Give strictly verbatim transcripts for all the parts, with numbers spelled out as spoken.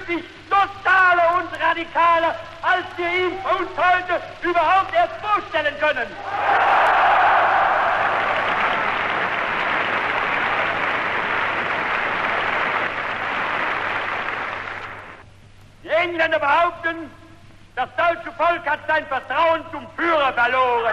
sich totaler und radikaler, als wir ihn uns heute überhaupt erst vorstellen können. Die Engländer behaupten, das deutsche Volk hat sein Vertrauen zum Führer verloren.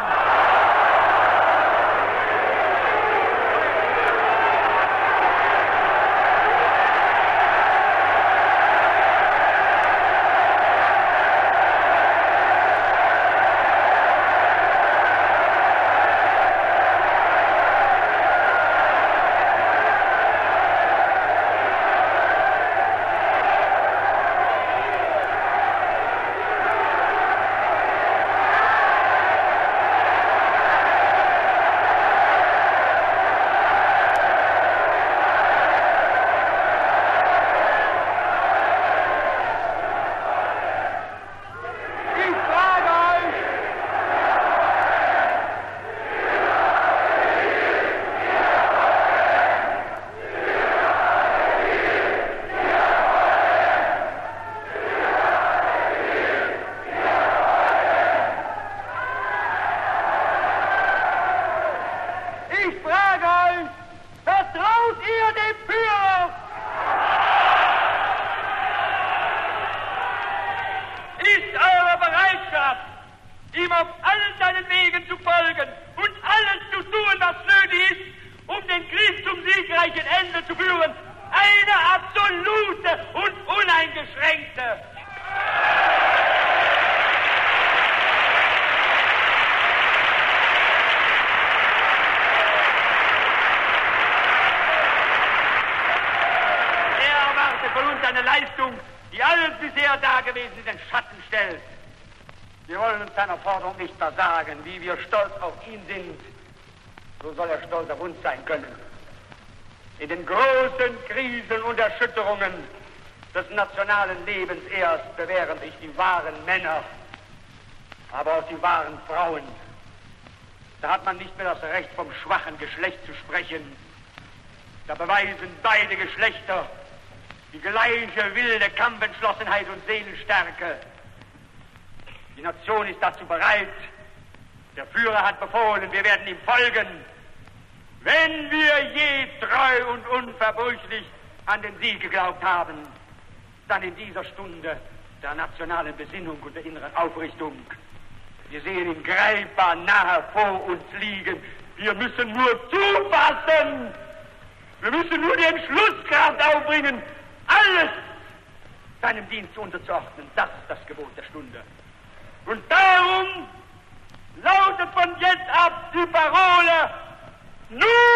Nicht versagen, wie wir stolz auf ihn sind, so soll er stolz auf uns sein können. In den großen Krisen und Erschütterungen des nationalen Lebens erst bewähren sich die wahren Männer, aber auch die wahren Frauen. Da hat man nicht mehr das Recht, vom schwachen Geschlecht zu sprechen. Da beweisen beide Geschlechter die gleiche wilde Kampfentschlossenheit und Seelenstärke. Die Nation ist dazu bereit. Der Führer hat befohlen, wir werden ihm folgen. Wenn wir je treu und unverbrüchlich an den Sieg geglaubt haben, dann in dieser Stunde der nationalen Besinnung und der inneren Aufrichtung. Wir sehen ihn greifbar nahe vor uns liegen. Wir müssen nur zufassen. Wir müssen nur die Entschlusskraft aufbringen, alles seinem Dienst unterzuordnen. Das ist das Gebot der Stunde. Und darum lautet von jetzt ab die Parole: Nun!